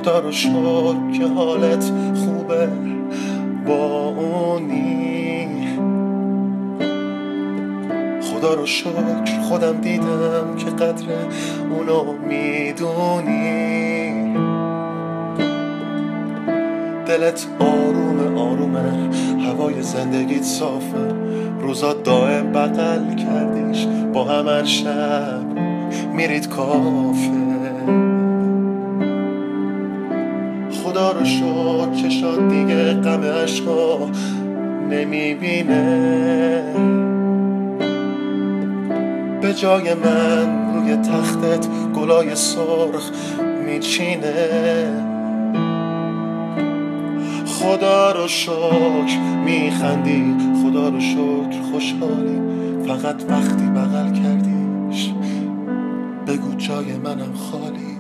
خدا رو شکر که حالت خوبه با اونی. خدا رو شکر خودم دیدم که قدر اونو میدونی. دلت آرومه آرومه، هوای زندگیت صافه، روزا دائم بغل کردیش، با هم هر شب میرید کافه. خدا رو شکر چشات دیگه غم عشقا نمیبینه. به جای من روی تختت گلای سرخ میچینه. خدا رو شکر میخندی، خدا رو شکر خوشحالی، فقط وقتی بغل کردیش بگو جای منم خالی.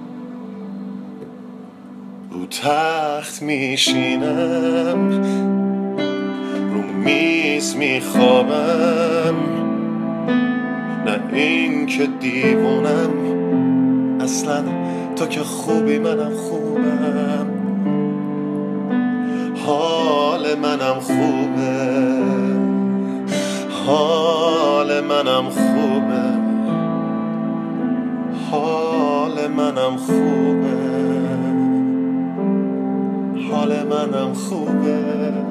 رو تخت میشینم، رو میز میخوابم، نه این که دیوونم، اصلا تو که خوبی منم خوبم. حال منم خوبه، حال منم خوبه، حال منم خوبه، حال منم خوبه.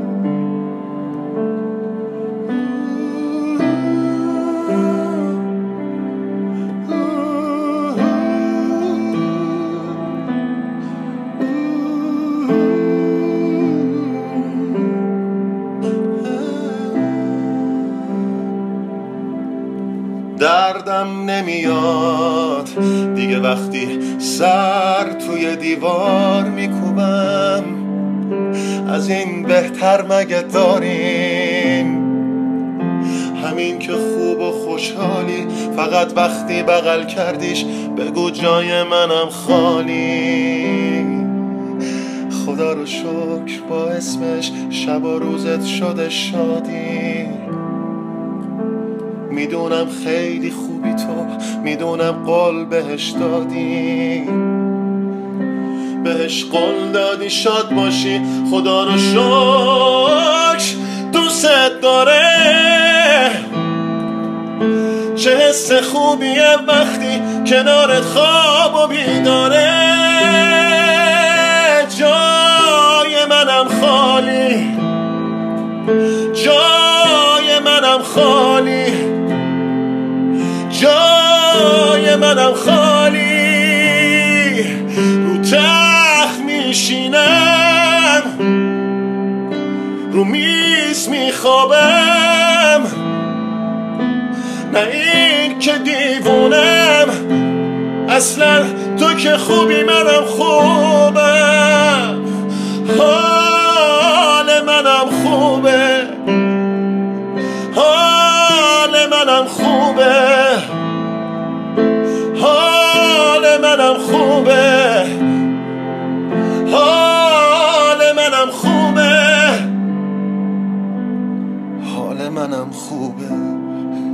دردم نمیاد دیگه وقتی سر توی دیوار میکوبم. از این بهتر مگه داریم؟ همین که خوب و خوشحالی، فقط وقتی بغل کردیش بگو جای منم خالی. خدا رو شکر با اسمش شب و روزت شده شادی. میدونم خیلی خوبی تو، میدونم قول بهش دادی، بهش قول دادی شاد باشی. خدا رو شکر دوست داره. چه حس خوبیه وقتی کنارت خواب و بیداره. جای منم خالی، جای منم خالی، جای منم خالی. رو تخت میشینم، رو میز میخوابم، نه این که دیوونم، اصلا تو که خوبی منم خوبم. حال منم خوبه، حال منم خوبه، حال منم خوبه، حال منم خوبه، حال منم خوبه.